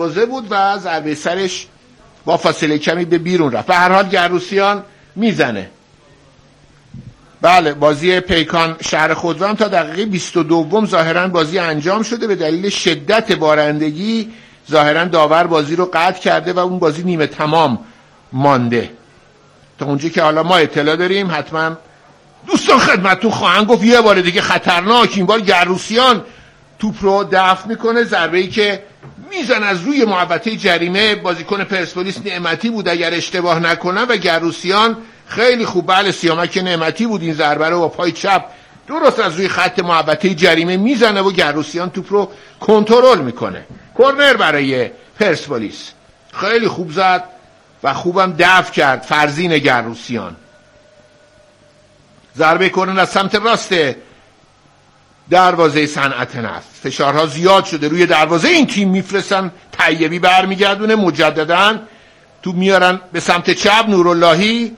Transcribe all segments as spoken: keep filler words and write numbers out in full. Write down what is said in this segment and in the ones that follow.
دروازه بود و ضربه سرش با فاصله کمی به بیرون رفت. به هر حال گروسیان میزنه. بله، بازی پیکان شهر خودرو تا دقیقه بیست و دو ظاهرا بازی انجام شده. به دلیل شدت بارندگی ظاهرا داور بازی رو قطع کرده و اون بازی نیمه تمام مانده. تا اونجا که حالا ما اطلاع داریم، حتما دوستان خدمتتون خواهند گفت یه بار دیگه خطرناک، این بار گروسیان توپ رو دفع میکنه. ضربه‌ای که میزن از روی محوطه جریمه، بازیکن پرسپولیس نعمتی بود اگر اشتباه نکنم و گروسیان خیلی خوب، بله سیامک نعمتی بود، این ضربه رو با پای چپ درست از روی خط محوطه جریمه میزنه و گروسیان توپ رو کنترل میکنه. کرنر برای پرسپولیس، خیلی خوب زد و خوبم دفع کرد فرزین گروسیان. ضربه کرنر از سمت راست دروازه صنعت نفت، فشارها زیاد شده روی دروازه این تیم، میفرستن طیبی برمیگردونه، مجددا تو میارن به سمت چپ. نوراللهی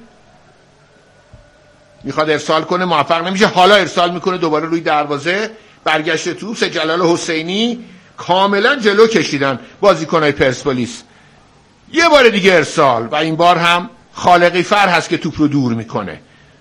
میخواد ارسال کنه، موفق نمیشه، حالا ارسال میکنه دوباره روی دروازه، برگشت تو سه جلال حسینی کاملا جلو کشیدن بازیکنای پرسپولیس. یه بار دیگه ارسال و این بار هم خالقی فر هست که توپ رو دور میکنه.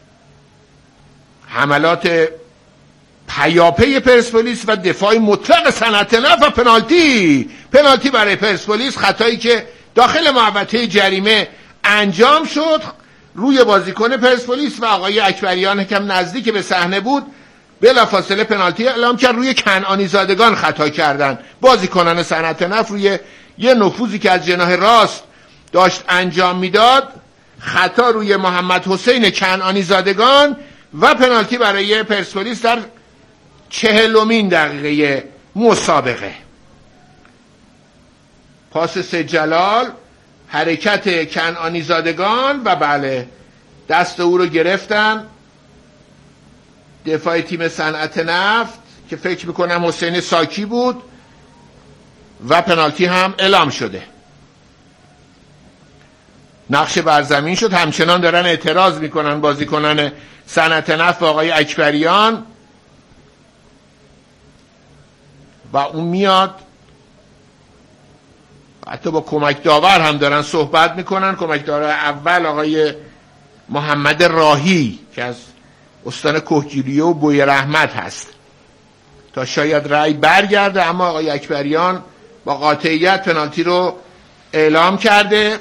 حملات پیاپی پرسپولیس و دفاع مطلق صنعت نفت و پنالتی پنالتی برای پرسپولیس، خطایی که داخل محوطه جریمه انجام شد روی بازیکن پرسپولیس و آقای اکبریان که نزدیک به صحنه بود بلافاصله پنالتی اعلام کرد. روی کنعانی زادگان خطا کردن بازیکنان صنعت نفت، روی یه نفوذی که از جناح راست داشت انجام میداد، خطا روی محمد حسین کنعانی زادگان و پنالتی برای پرسپولیس در چهلمین دقیقه مسابقه. پاس سه جلال، حرکت کنعانی زادگان و بله دست او رو گرفتن دفاع تیم صنعت نفت که فکر میکنم حسین ساکی بود و پنالتی هم اعلام شده. نقش بر زمین شد، همچنان دارن اعتراض میکنن بازیکنان صنعت نفت و آقای اکبریان و اون میاد، حتی با کمک داور هم دارن صحبت میکنن. کمک داور اول آقای محمد راهی که از استان کهگیریه و بوی رحمت هست، تا شاید رأی برگرده، اما آقای اکبریان با قاطعیت پنالتی رو اعلام کرده.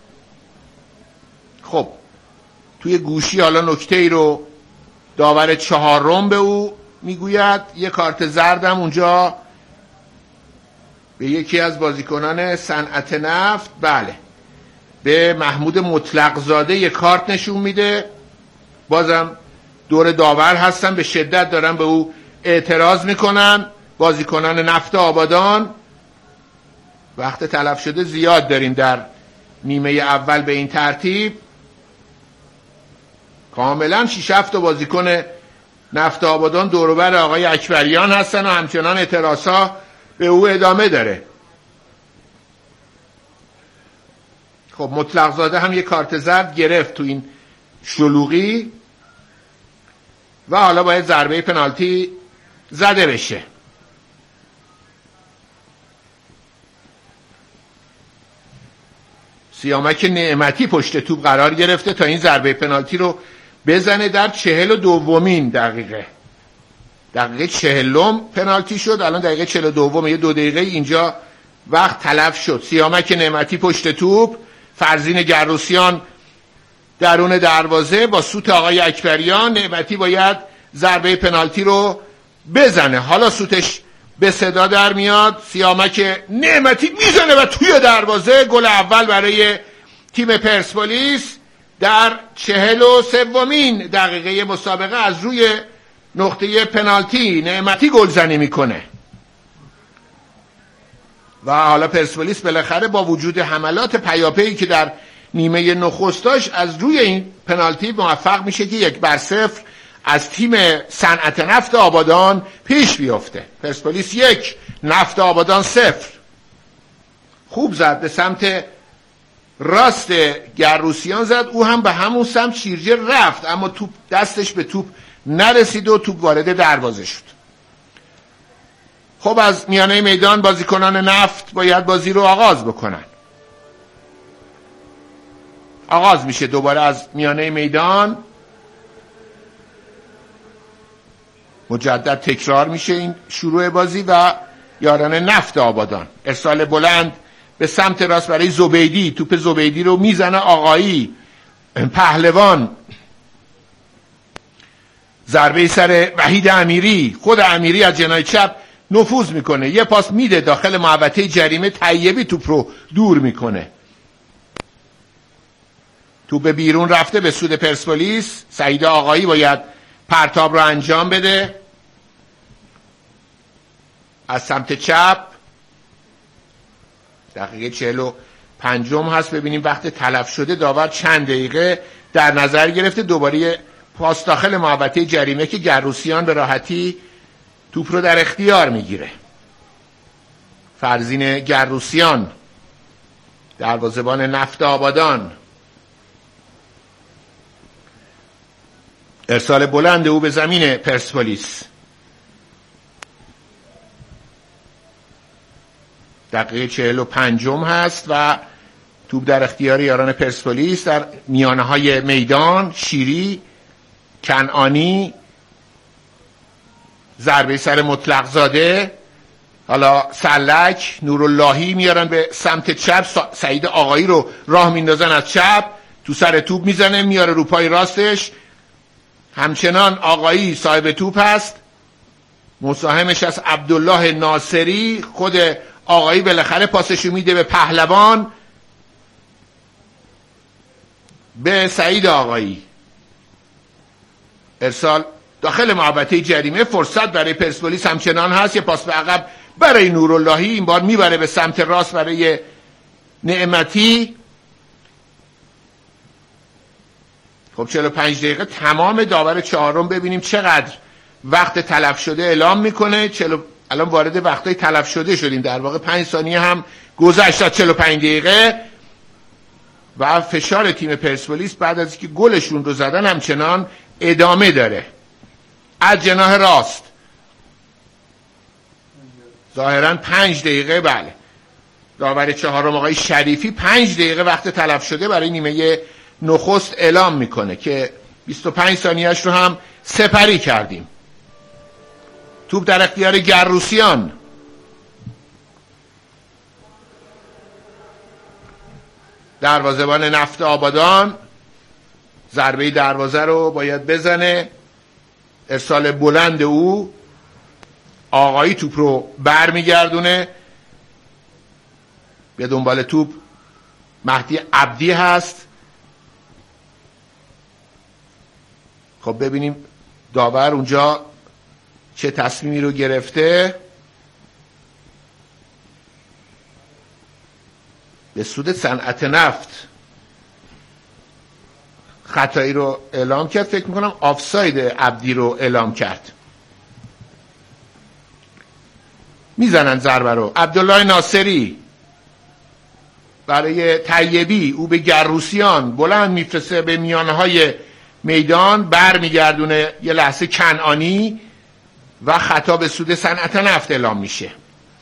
خب توی گوشی حالا نکته ای رو داور چهارم به او میگوید. یه کارت زردم اونجا به یکی از بازیکنان صنعت نفت، بله به محمود مطلق زاده یه کارت نشون میده. بازم دور داور هستن، به شدت دارن به او اعتراض میکنن بازیکنان نفت آبادان. وقت تلف شده زیاد داریم در نیمه اول به این ترتیب. کاملا شش هفت بازیکن نفت آبادان دور و بر آقای اکبریان هستن و همچنان اعتراضها به او ادامه داره. خب مطلق زاده هم یه کارت زرد گرفت تو این شلوغی و حالا باید ضربه پنالتی زده بشه. سیامک نعمتی پشت توپ قرار گرفته تا این ضربه پنالتی رو بزنه در چهل و دومین دقیقه. دقیقه چهلم پنالتی شد، الان دقیقه چهل و دوم، یه دو دقیقه اینجا وقت تلف شد. سیامک نعمتی پشت توپ، فرزین گروسیان درون دروازه با سوت آقای اکبریان. نعمتی باید ضربه پنالتی رو بزنه، حالا سوتش به صدا در میاد. سیامک نعمتی میزنه و توی دروازه گل اول برای تیم پرسپولیس در چهل و سومین دقیقه مسابقه از روی نقطه پنالتی نعمتی گلزنی میکنه و حالا پرسپولیس بالاخره با وجود حملات پیاپی که در نیمه نخست داشت از روی این پنالتی موفق میشه که یک بر صفر از تیم صنعت نفت آبادان پیش بیفته. پرسپولیس یک، نفت آبادان صفر. خوب زد به سمت راست گروسیان زد، او هم به همون سمت شیرجه رفت اما توپ دستش به توپ نرسید و توپ وارد دروازه شد. خب از میانه میدان بازیکنان نفت باید بازی رو آغاز بکنن. آغاز میشه دوباره از میانه میدان، مجدد تکرار میشه این شروع بازی و یاران نفت آبادان ارسال بلند به سمت راست برای زبیدی. توپ زبیدی رو میزنه آقایی، پهلوان ضربه سر وحید امیری، خود امیری از جناح چپ نفوذ میکنه، یه پاس میده داخل محوطه جریمه، طیبی توپ رو دور میکنه، توپ به بیرون رفته به سود پرسپولیس. سعید آقایی باید پرتاب رو انجام بده از سمت چپ. دقیقه چهل و پنجم هست، ببینیم وقت تلف شده داور چند دقیقه در نظر گرفته. دوباره پاس داخل محوطه جریمه که گروسیان به راحتی توپ رو در اختیار میگیره. فرزین گروسیان دروازه‌بان نفت آبادان، ارسال بلند او به زمین پرسپولیس. دقیقه چهل و پنجم هست و توپ در اختیار یاران پرسپولیس در میانه های میدان. شیری، کنعانی، ضربه سر مطلق زاده، حالا سلک، نوراللهی میارن به سمت چپ. سعید آقایی رو راه میندازن از چپ، تو سر توپ میزنه، میاره رو پای راستش. همچنان آقایی صاحب توپ هست، مساهمش از عبدالله ناصری. خود آقایی بالاخره پاسشو میده به پهلوان، به سعید آقایی. ارسال داخل محوطه جریمه. فرصت برای پرسپولیس همچنان هست، یه پاس به عقب برای نوراللهی، این بار میبره به سمت راست برای نعمتی. خب چهل و پنج دقیقه تمام. داور چهارم ببینیم چقدر وقت تلف شده اعلام میکنه. چهل الان وارد وقتای تلف شده شدیم، در واقع پنج ثانیه هم گذشت از چهل و پنج دقیقه و فشار تیم پرسپولیس بعد از اینکه گلشون رو زدن همچنان ادامه داره. از جناح راست ظاهرا پنج دقیقه، بله، داور چهارم آقای شریفی پنج دقیقه وقت تلف شده برای نیمه نخست اعلام میکنه که بیست و پنج ثانیه‌اش رو هم سپری کردیم. توپ در اختیار گروسیان، دروازه‌بان نفت آبادان ضربه دروازه رو باید بزنه. ارسال بلند او، آقایی توپ رو برمیگردونه، به دنبال توپ مهدی عبدی هست. خب ببینیم داور اونجا چه تصمیمی رو گرفته. به سود صنعت نفت خطایی رو اعلام کرد، فکر میکنم آفساید عبدی رو اعلام کرد. میزنن ضربه رو. عبدالله ناصری برای طیبی، او به گروسیان بلند میفرسته به میانه های میدان، بر میگردونه یه لحظه کنعانی و خطا به سود صنعت نفت اعلام میشه.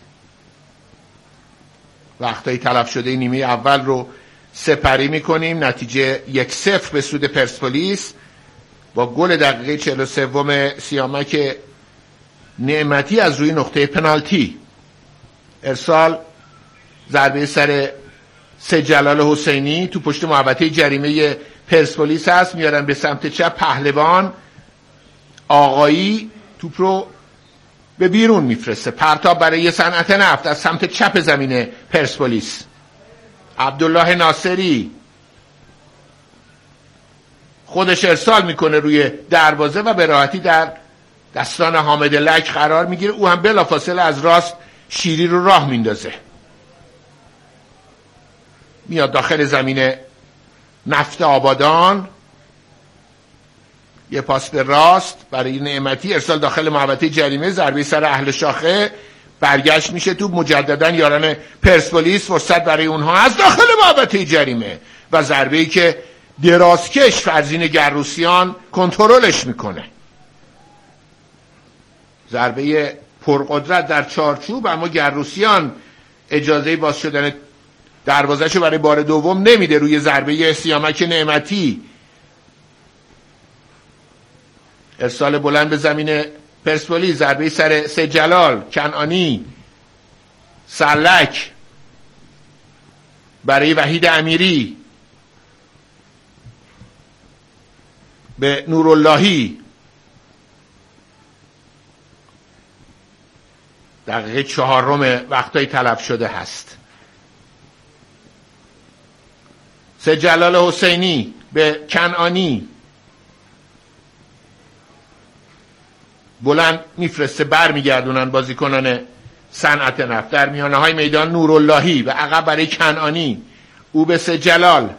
وقتای تلف شده نیمه اول رو سپری میکنیم. نتیجه یک صفر به سود پرسپولیس با گل دقیقه چهل و سوم سیامک نعمتی از روی نقطه پنالتی. ارسال ضربه سر سه جلال حسینی تو پشت محوطه جریمه پرسپولیس هست، میارن به سمت چپ. پهلوان، آقایی توپ رو به بیرون میفرسته، پرتاب برای صنعت نفت از سمت چپ زمین پرسپولیس. عبدالله ناصری خودش ارسال میکنه روی دروازه و به راحتی در دستان حامد لک قرار میگیره. او هم بلافاصله از راست شیری رو راه میندازه، میاد داخل زمین نفت آبادان. یه پاس به راست برای نعمتی، ارسال داخل محوطه جریمه، ضربه سر اهل شاخه، برگشت میشه تو. مجددا یاران پرسپولیس فرصت برای اونها از داخل محوطه جریمه و ضربه‌ای که درازکش فرزین گروسیان کنترلش میکنه. ضربه پرقدرت در چارچوب، اما گرروسیان اجازه باز شدن دروازه‌شو برای بار دوم نمیده روی ضربه سیامک نعمتی. ارسال بلند به زمین پرسپولیس، ضربه سر سید جلال، کنعانی، سلک برای وحید امیری به نوراللهی. دقیقه چهارم وقتای تلف شده هست. سید جلال حسینی به کنعانی بلند میفرسته، بر میگردونن بازیکنان صنعت نفت. در میانه های میدان نوراللهی و عقب برای کنعانی، او به سید جلال،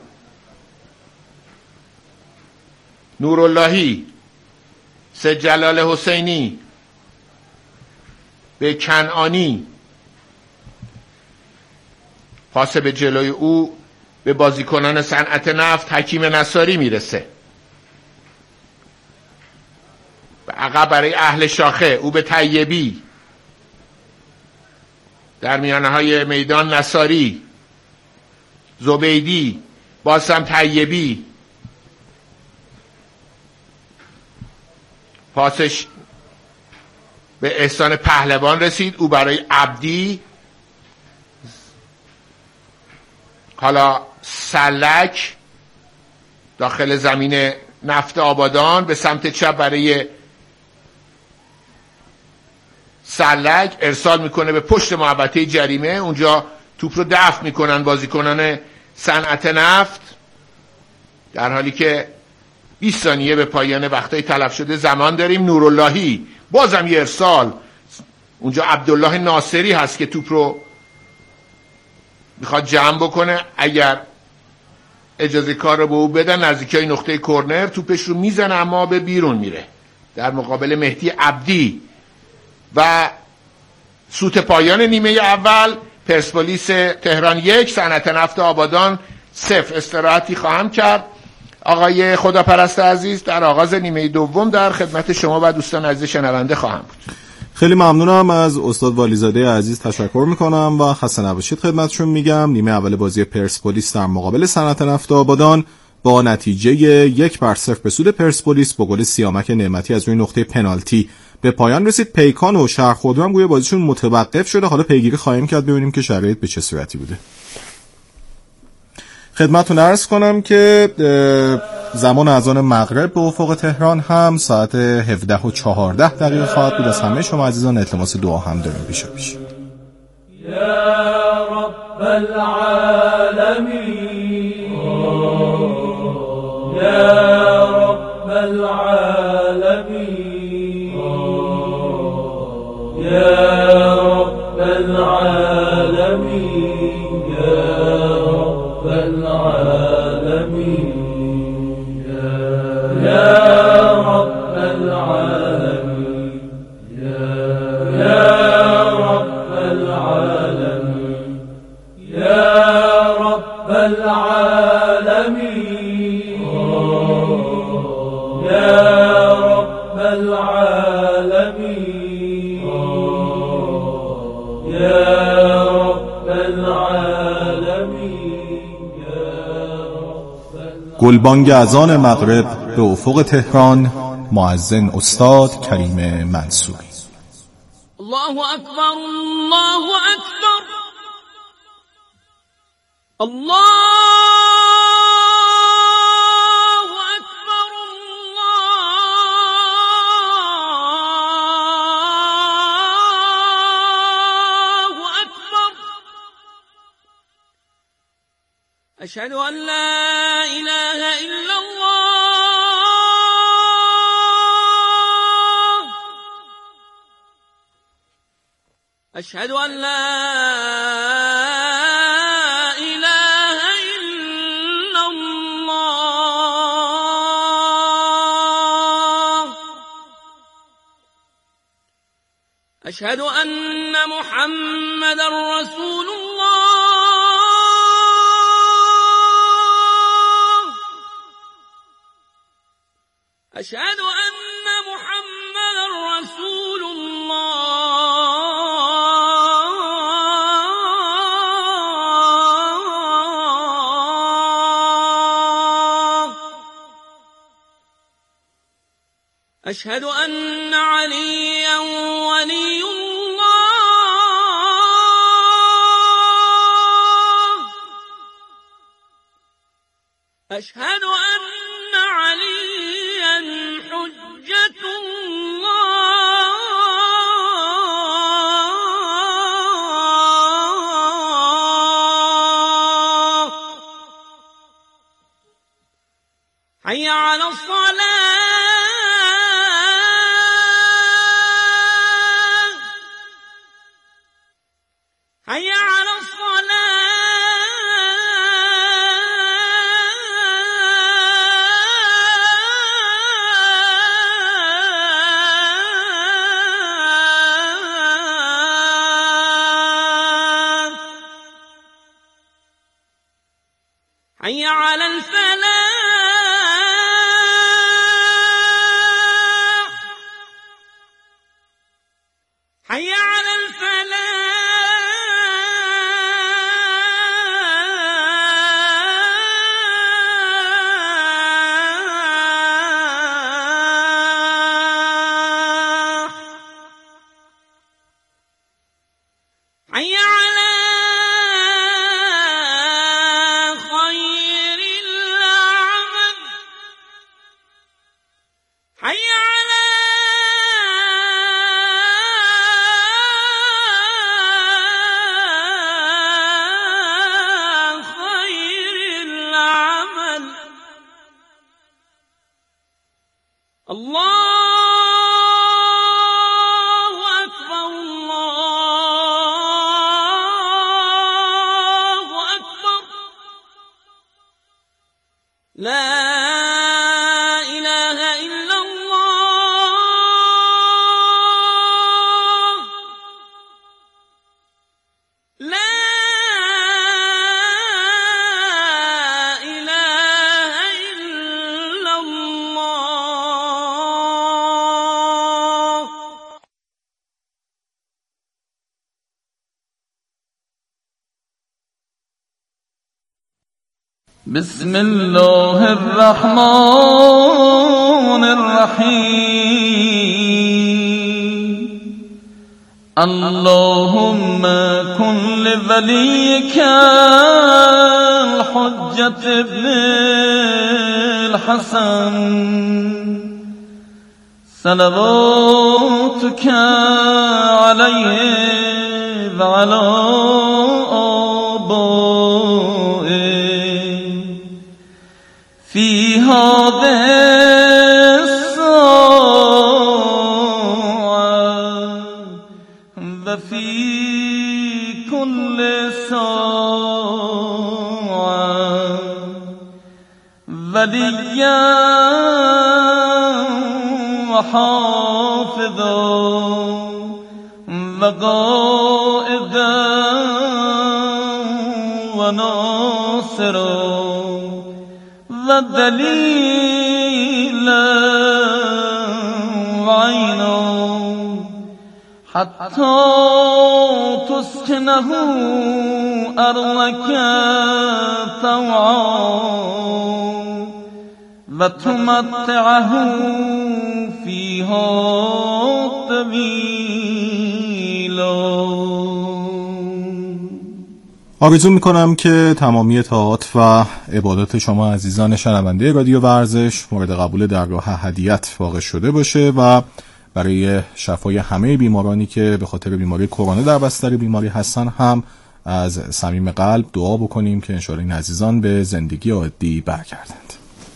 نوراللهی، سید جلال حسینی به کنعانی، پاس به جلوی او به بازیکنان صنعت نفت. حکیم نصاری میرسه و عقب برای اهل شاخه، او به طیبی. در میانه های میدان نصاری، زبیدی، باز هم طیبی. پاسش به احسان پهلوان رسید، او برای عبدی. حالا سلک داخل زمین نفت آبادان، به سمت چپ برای سلک، ارسال میکنه به پشت محوطه جریمه. اونجا توپ رو دفع میکنن بازیکنان صنعت نفت، در حالی که بیست ثانیه به پایان وقتای تلف شده زمان داریم. نوراللهی بازم یه ارسال، اونجا عبدالله ناصری هست که توپ رو میخواد جمع بکنه. اگر اجازه کار رو به او بدن، نزدیکی نقطه کرنر توپش رو میزنه اما به بیرون میره در مقابل مهدی عبدی. و سوت پایان نیمه اول، پرسپولیس تهران یک، صنعت نفت آبادان صفر. استراحتی خواهم کرد. آقای خداپرست عزیز، در آغاز نیمه دوم در خدمت شما و دوستان عزیز شنونده خواهم بود. خیلی ممنونم از استاد والیزاده عزیز، تشکر میکنم و خسته نباشید خدمتشون میگم. نیمه اول بازی پرسپولیس در مقابل صنعت نفت آبادان با نتیجه یک بر صفر به سود پرسپولیس با گل سیامک نعمتی از روی نقطه پنالتی به پایان رسید. پیکان و شهرخودرو هم گویا بازیشون متوقف شده. حالا پیگیری خواهیم کرد ببینیم که شرایط به چه صورتی بوده. خدمتتون عرض کنم که زمان اذان مغرب به افق تهران هم ساعت هفده و چهارده دقیقه خواهد بود. از همه شما عزیزان التماس دعا هم داریم پیش پیش. یا رب العالمین، یا رب العالمین، یا رب العالمین، یا رب العالمین، یا رب العالمین، یا رب العالمین، یا رب العالمین، یا رب العالمین، یا رب العالمین. گلبانگ اذان مغرب به افق تهران، مؤذن استاد کریم منصوری. الله اکبر، الله اکبر، الله اکبر، الله اکبر. اشهد ان لا اله الا الله، اشهد ان لا اله الا الله، اشهد ان محمد رسول الله، اشهد ان محمد رسول الله. أشهد أن عليا ولي الله أشهد أن عليا حجة الله حي على الصلاة حي على الصلاة حي على الفلاح حي على الفلاح حي على خير العمل حي على خير العمل الله أكبر الله أكبر لا إله إلا الله لا إله إلا الله. بسم الله الرحمن الرحيم. اللهم كن لوليك الحجة ابن الحسن صلواتك عليه وعلى آبائه في هذه الساعة وفي كل ساعة وليا وحافظا وقائدا وناصرا ودليلا وعينا حتى تسكنه أرضك طوعا وتمتعه فيها طويلا. آرزو میکنم که تمامی طاعات و عبادات شما عزیزان شنونده رادیو ورزش مورد قبول درگاه هدیت واقع شده باشه و برای شفای همه بیمارانی که به خاطر بیماری کرونا در بستر بیماری هستن هم از صمیم قلب دعا بکنیم که انشاءالله این عزیزان به زندگی عادی برگردند.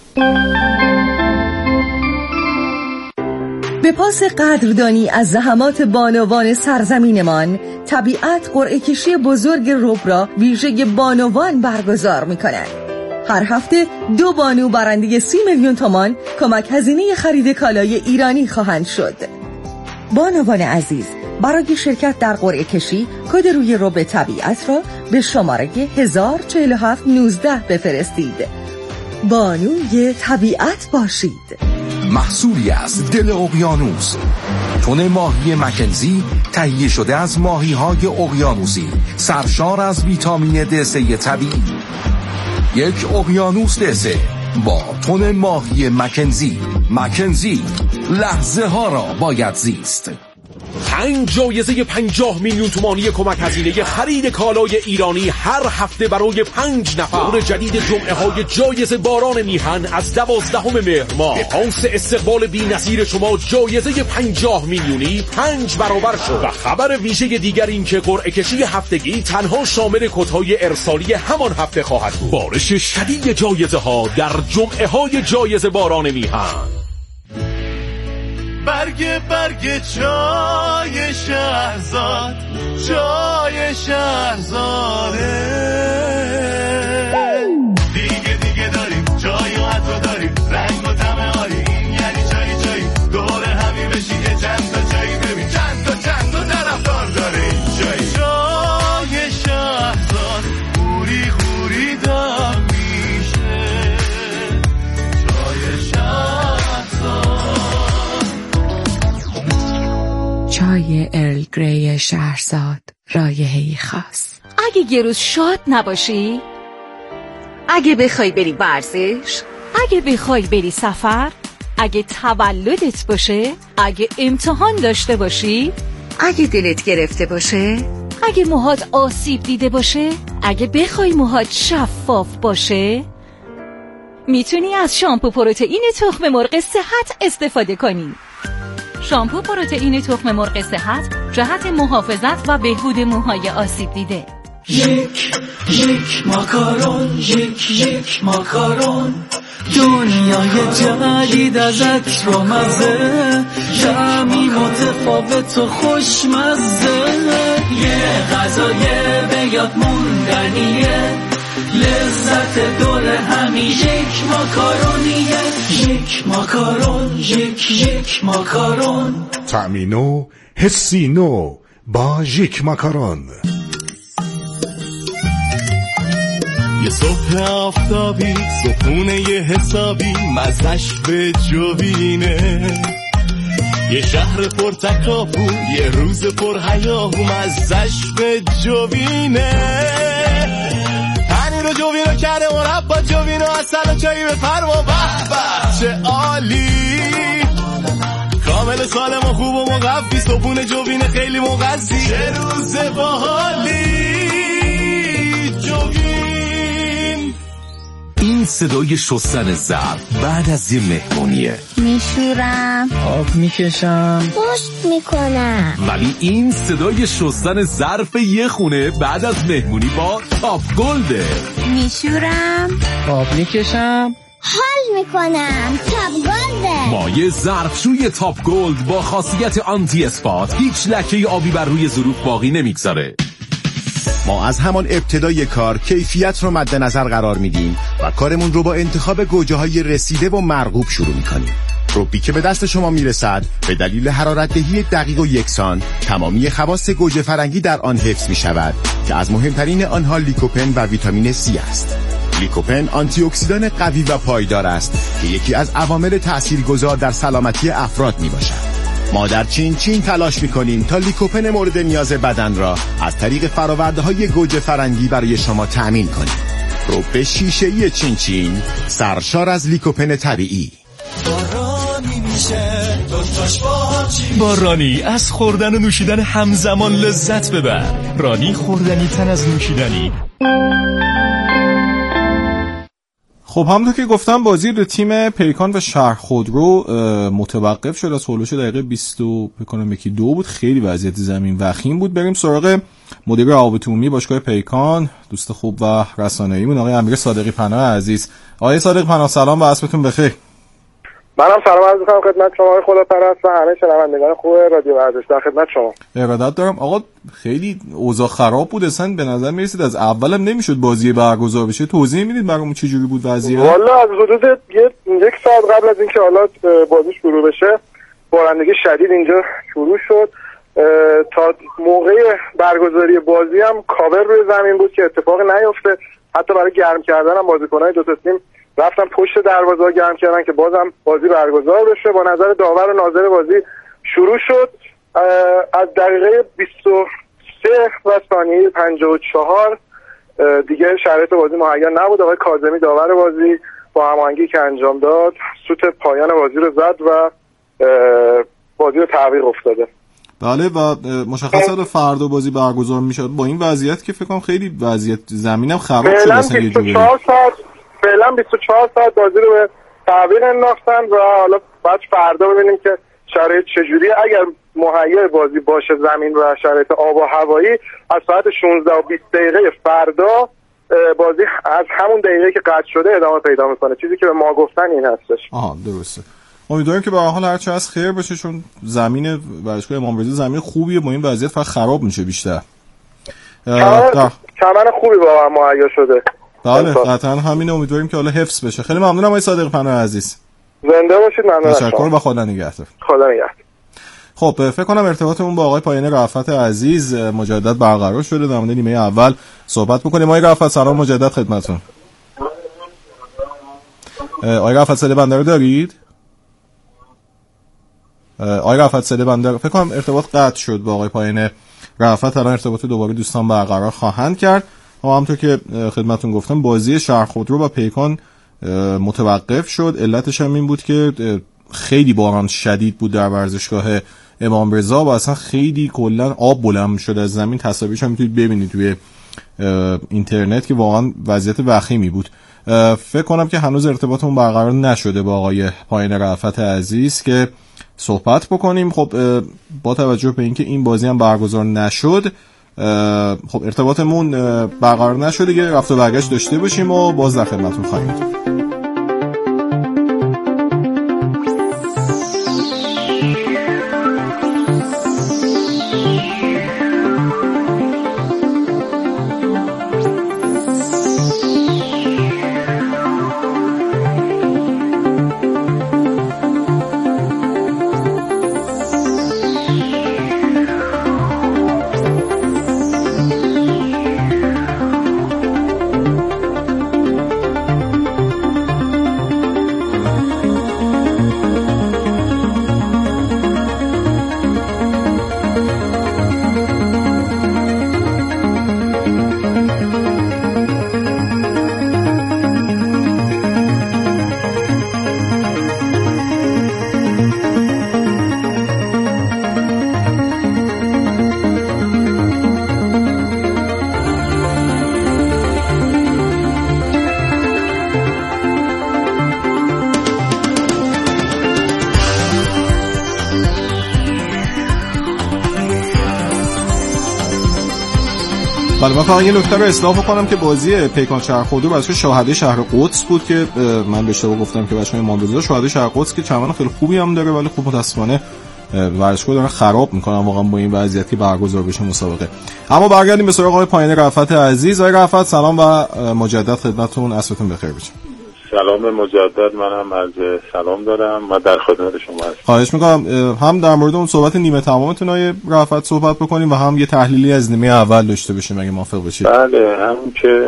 به پاس قدردانی از زحمات بانوان سرزمینمان، طبیعت قرعه کشی بزرگ رب را ویژه بانوان برگزار می‌کند. هر هفته دو بانو برنده سی میلیون تومان کمک هزینه خرید کالای ایرانی خواهند شد. بانوان عزیز، برای شرکت در قرعه کشی کد روی رب طبیعت را به شماره هزار و چهل و هفت نوزده بفرستید. بانوی طبیعت باشید. محصولی از دل اقیانوس، تن ماهی مکنزی تهیه شده از ماهی‌های اقیانوسی سرشار از ویتامین دی سه طبیعی. یک اقیانوس دی سه با تن ماهی مکنزی. مکنزی، لحظه ها را باید زیست. پنج جایزه پنجاه میلیون تومانی کمک هزینه خرید کالای ایرانی هر هفته برای پنج نفر. دور جدید جمعه های جایزه باران میهن از دوازدهم مهر ماه به پانس استقبال بی‌نظیر شما جایزه پنجاه میلیونی پنج برابر شد. و خبر ویژه دیگر این که قرعه کشی هفتگی تنها شامل کدهای ارسالی همان هفته خواهد بود. بارش شدید جایزه ها در جمعه های جایزه باران میهن. برگ برگ چای شهرزاد، چای شهرزاده. دیگه دیگه داریم چای و عطر داریم، رنگ و طعم عالی، این یعنی چای چای. دور همی بشی یه چند تا چای ببین، چند تا چند تا طرفدار داره این چای. چای شهرزاد خوری خوری دار میشه، چای شهرزاد. چای ارل گری شهرزاد، رایحه‌ای خاص. اگه یه روز شاد نباشی، اگه بخوای بری ورزش، اگه بخوای بری سفر، اگه تولدت باشه، اگه امتحان داشته باشی، اگه دلت گرفته باشه، اگه موهات آسیب دیده باشه، اگه بخوای موهات شفاف باشه، میتونی از شامپو پروتئین تخم مرغ صحت استفاده کنی. شامپو پروتئین تخم مرغ صحت جهت محافظت و بهبود موهای آسیب دیده. یک یک ماکارون، یک یک ماکارون، دنیای جدید ازت رو مزه، کمی متفاوت و خوشمزه، یه غذای به یاد موندنیه، لذت دور همین یک ماکارونیه. یک ماکارون، یک یک ماکارون، طعمی نو، حسی نو با یک ماکارون. یه صبح آفتابی، صبحونه یه حسابی، مزش به جوینه. یه شهر پر تکاپو، یه روز پر هیاهو، مزش به جوینه. پنیر و جوینو کرده مربا، جوینو اصل و چایی به فرما، به به چه عالی. کامل سالم و خوب و مقفی، صبحونه جوینه خیلی مغذی، چه روز باحالی جوین. این صدای شستن ظرف بعد از یه مهمونیه. میشورم، آب میکشم، پشت میکنم. ولی این صدای شستن ظرف یه خونه بعد از مهمونی با تاپ گلده. میشورم، آب میکشم، حال میکنم. تاپ گلده. مایه ظرفشوی تاپ گلد با خاصیت آنتی اسپات هیچ لکه آبی بر روی ظروف باقی نمیگذاره. ما از همان ابتدای کار کیفیت رو مد نظر قرار میدیم و کارمون رو با انتخاب گوجه‌های رسیده و مرغوب شروع میکنیم. روبی که به دست شما میرسد به دلیل حرارت دهی دقیق و یکسان تمامی خواص گوجه فرنگی در آن حفظ میشود که از مهمترین آنها لیکوپن و ویتامین سی است. لیکوپن آنتی اکسیدان قوی و پایدار است که یکی از عوامل تاثیرگذار در سلامتی افراد میباشد. ما در چین چین تلاش میکنیم تا لیکوپن مورد نیاز بدن را از طریق فرآورده‌های گوجه فرنگی برای شما تأمین کنیم. روب شیشه‌ای چین چین سرشار از لیکوپن طبیعی. بارانی میشه دوتاش با با رانی از خوردن و نوشیدن همزمان لذت ببر. رانی خوردنی تن از نوشیدنی. خب همونطور که گفتم بازی دو تیم پیکان و شهر خودرو متوقف شد از هولوش دقیقه بیست و بکنم یکی دو بود. خیلی وضعیت زمین وخیم بود. بریم سراغ مدیر روابط عمومی باشگاه پیکان، دوست خوب و رسانه‌ایمون آقای امیر صادقی پناه عزیز. آقای صادقی پناه سلام و عصرتون بخیر. منم سلام عرض می‌کنم خدمت شما آقای خداپرست و همه شنوندگان خوب رادیو ورزش. در خدمت شما. ارادت دارم. آقا خیلی اوضاع خراب بود، اصلا به نظر می‌رسید از اولم نمیشد بازی برگزار بشه. توضیح میدید برامون چه جوری بود وضعیت؟ والا از حدود یک ساعت قبل از اینکه حالا بازی شروع بشه بارندگی شدید اینجا شروع شد. تا موقع برگزاری بازی هم کاور روی زمین بود که اتفاقی نیفته. حتی برای گرم کردن هم بازیکن‌های دو تا تیم رفتن پشت دروازه گرم کردن که بازم بازی برگزار بشه. با نظر داور و ناظر بازی شروع شد. از دقیقه بیست و سه و ثانیه پنجاه و چهار دیگه شرایط بازی مهیا نبود. آقای کاظمی داور بازی با هماهنگی که انجام داد سوت پایان بازی رو زد و بازی رو تعویق افتاده. بله و مشخصه فردا بازی برگزار میشد با این وضعیت که فکر کنم خیلی وضعیت زمینم خراب شده اصلا یه جوری. ساعت فعلا بیست و چهار ساعت بازی رو به تعویق انداختن و حالا بعد فردا ببینیم که شرایط چجوریه. اگر مهیأ بازی باشه زمین و شرایط آب و هوایی از ساعت شانزده و بیست دقیقه فردا بازی از همون دقیقه که قطع شده ادامه پیدا میکنه. چیزی که به ما گفتن این هستش. آها درسته. امیدواریم که به هر حال هر چه از خیر بشه چون زمین ورزشگاه امام رضا زمین خوبیه با این وضعیت فقط خراب میشه بیشتر. چمن خوبی واقعا مهیا شده. بله قطعا همینه امیدواریم که حالا حفظ بشه. خیلی ممنونم آقای صادق پناه عزیز. زنده باشید. ممنون. تشکر و خدا نگهدار. خدا نگهدار. خب فکر کنم ارتباطمون با آقای پایان رأفت عزیز مجدد برقرار شده در مورد نیمه اول صحبت بکنیم. آقای رأفت سلام مجدد خدمتتون. آقای رأفت صدای بنده رو دارید؟ آقای رأفت صدای بنده فکر کنم ارتباط قطع شد با آقای پایان رأفت. الان ارتباط دوباره دوستان برقرار خواهند کرد. ما همونطور که خدمتتون گفتم بازی شهر خودرو و پیکان متوقف شد. علتش هم این بود که خیلی باران شدید بود در ورزشگاه امام رضا و اصلا خیلی کلا آب بلند شد از زمین. تصاویرش هم میتونید ببینید توی اینترنت که واقعا وضعیت وخیمی بود. فکر کنم که هنوز ارتباطمون برقرار نشده با آقای پایان رأفت عزیز که صحبت بکنیم. خب با توجه به اینکه این بازی هم برگزار نشد خب ارتباطمون برقرار نشده یه رفت و برگشت داشته باشیم و باز در خدمتتون خواهیم بود. بله من فقط یه نکته رو اصلاح بکنم که بازی پیکان شهر خودرو بچه‌ها شاهده شهر قدس بود که من به اشتباه گفتم که بچه‌های امام رضا شاهده شهر قدس که چمن خیلی خوبی هم داره ولی خب متأسفانه ورزشگاه دارن خراب میکنن واقعا با این وضعیتی برگزار بشه مسابقه. اما برگردیم به سراغ آقای پایان رأفت عزیز. آقای رأفت سلام و مجدد خدمتتون عصرتون بخیر باشه. سلام مجدد منم از سلام دارم و در خدمت شما هستم. خواهش میکنم هم در مورد اون صحبت نیمه تمامتون آقای رأفت صحبت بکنیم و هم یه تحلیلی از نیمه اول داشته باشیم اگه موافق باشید. بله همون که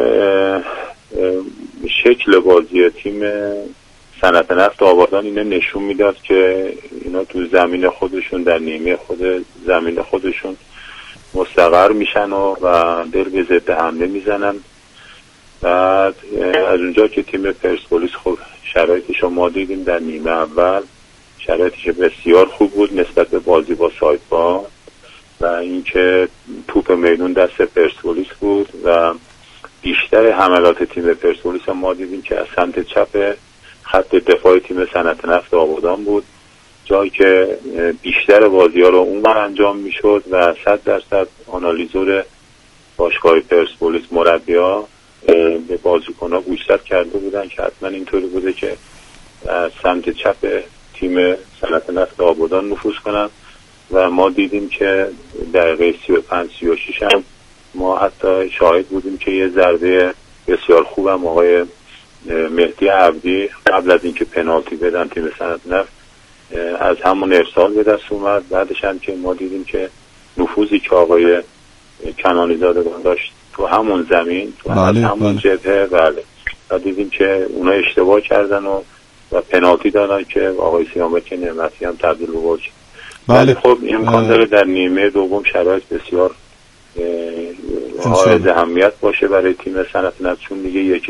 شکل بازی تیم صنعت نفت آبادان اینه نشون میداد که اینا تو زمین خودشون در نیمه خود زمین خودشون مستقر میشن و, و دل به ضد حمله میزنن. بعد از اونجا که تیم پرسپولیس خب شرایطش رو ما دیدیم در نیمه اول شرایطش بسیار خوب بود نسبت به بازی با سایپا و اینکه توپ میدون دست پرسپولیس بود و بیشتر حملات تیم پرسپولیس هم ما دیدیم که از سمت چپ خط دفاع تیم صنعت نفت آبادان بود جایی که بیشتر بازی‌ها رو اونور انجام میشد و صد درصد آنالیزور باشگاه پرسپولیس مربی‌ها به بازیکن‌ها گوشزد کرده بودن که حتما اینطوری بوده که از سمت چپ تیم صنعت نفت آبادان نفوذ کنن و ما دیدیم که دقیقه سی و پنج سی و شش هم ما حتی شاهد بودیم که یه ضربه بسیار خوبم آقای مهدی عبدی قبل از اینکه پنالتی بدن تیم صنعت نفت از همون ارسال به دست اومد. بعدش هم که ما دیدیم که نفوذی که آقای کنانی زادگان داشت تو همون زمین تو بله، همون بله. جبهه بله و دیدیم که اونا اشتباه کردن و و پنالتی دادن که آقای سیامک نعمتی هم تبدیل به گل شد. بله خب امکان داره در نیمه دوم شرایط بسیار حائز اهمیت باشه برای تیم صنعت نفت چون دیگه یکی